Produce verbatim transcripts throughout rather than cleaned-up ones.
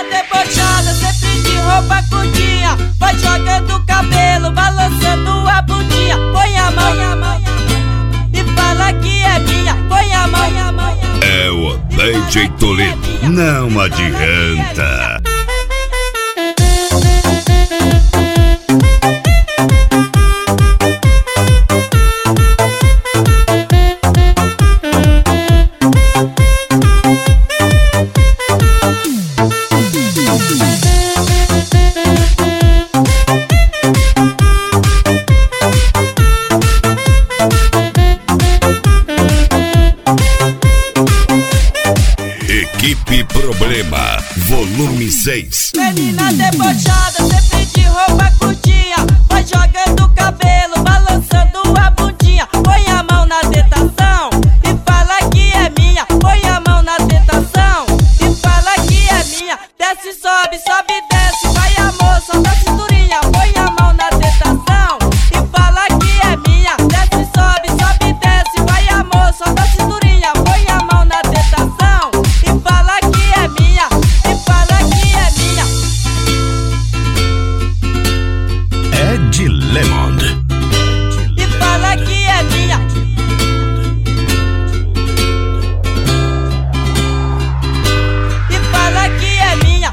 debochada, sempre de roupa curtinha, vai jogando o cabelo, balançando a bundinha. Põe a mão, põe a mão e fala que é minha. Põe a mão, põe a mão. É o D J Toledo, não adianta. Equipe Problema, volume seis. Menina debochada, sempre de roupa curtinha, vai jogando o cabelo, balançando a bundinha. Põe a mão na tentação e fala que é minha. Põe a mão na tentação e fala que é minha. Desce, sobe, sobe, desce, vai amor, solta a cinturinha. Põe a mão na tentação e fala que é minha. Desce, sobe, sobe, desce, vai amor, solta a cinturinha. Põe a mão na tentação e fala que é minha, e fala que é minha. Ed Lemond. E fala que é minha. E fala que é minha.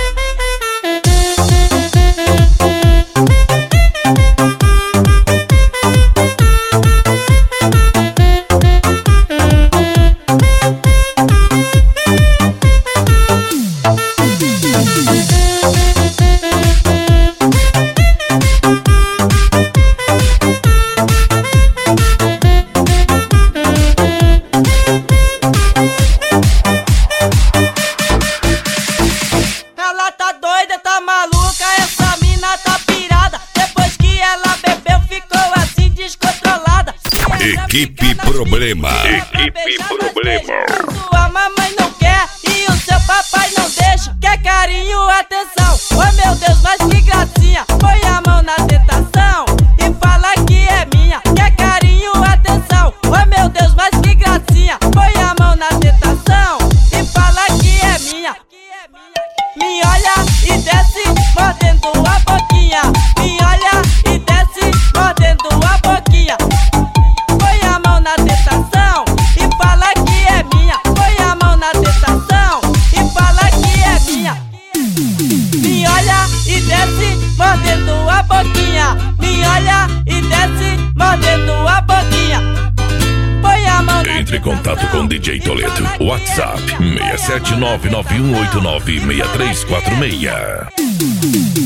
Ela tá doida, tá maluca, essa mina tá pirada. Depois que ela bebeu, ficou assim descontrolada. Equipe Problema. Equipe Problema. Sua mamãe não quer e o seu papai não deixa. Quer carinho, atenção. Oh meu Deus, mas que gracinha. Põe a mão na tentação e fala que é minha. Quer carinho, atenção. Oh meu Deus, mas que gracinha. Põe a mão na tentação e fala que é minha. Me olha e desce, mordendo a boquinha. Me olha e desce, mordendo a boquinha. Põe a mão na tentação e fala que é minha. Põe a mão na tentação e fala que é minha. Me olha e desce, mordendo a boquinha. Me olha e desce, mordendo a boquinha. Põe a mão na Entre em contato com D J Toledo. WhatsApp seis sete nove nove um oito nove seis três quatro seis.